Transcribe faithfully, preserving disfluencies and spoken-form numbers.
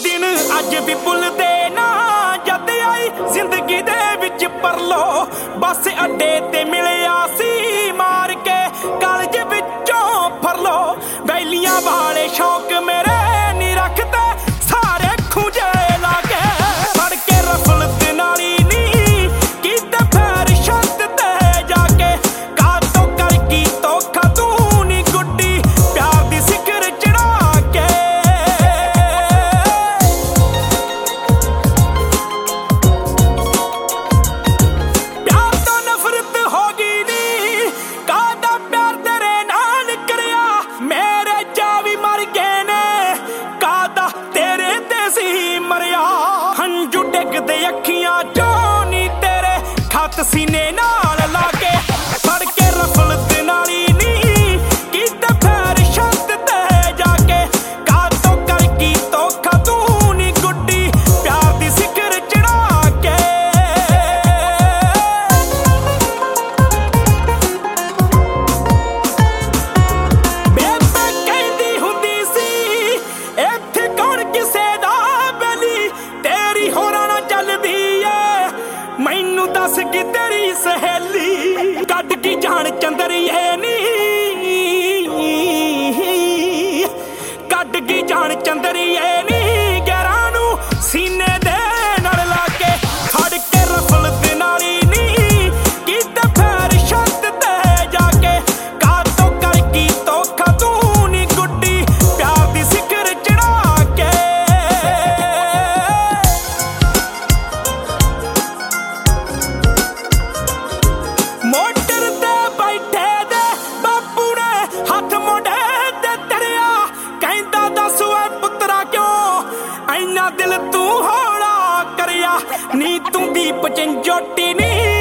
दिन अज भी भुलदे ना जद आई जिंदगी दे विच परलो बस अड्डे ते मिलिया सी मार के कालज विचों फरलो बैलियां वाले शौक मेरे नी रखते सारे खूंजे लागे फड़ के रफल दे नाली नी कीते पैर छत ते जाके का तो कर की तो खतू नी गुड्डी प्यार दी सिखर चढ़ा के प्यार तो नफरत हो गई नी कादा प्यार तेरे नाल करिया मेरे जावी मर गए ने कादा तेरे ते सी मरिया हंजू डिगदे अखियां चों नी तेरे खत सीने नाल लाके फड़ के रफल दे नाली नी कीते पैर छत ते जाके का तो कर की तो खतू नी गुड्डी प्यार दी सिखर चढ़ा के बेबे कहंदी हुंदी सी इत्थे कौन किसे दा बैली तेरी होरां नाल चलदी ऐ मैनू दस कि तेरी सहेली कट की जान चंदरिए नी कट की जान चंदरिए नी गैरां नू सीने दे नाल लाके फड़ के रफल दे नाली नी कीते पैर छत ते जाके का तो कर की तो खतू नी गुड्डी प्यार दी सिखर चढ़ा के मोटर ते बैठे दे बापू ने हथ मोड़े ते तरिया कहंदा दस ओए पुत्रा क्यों ऐना दिल तू हौला करिया नी तू दीप चंजोटी नी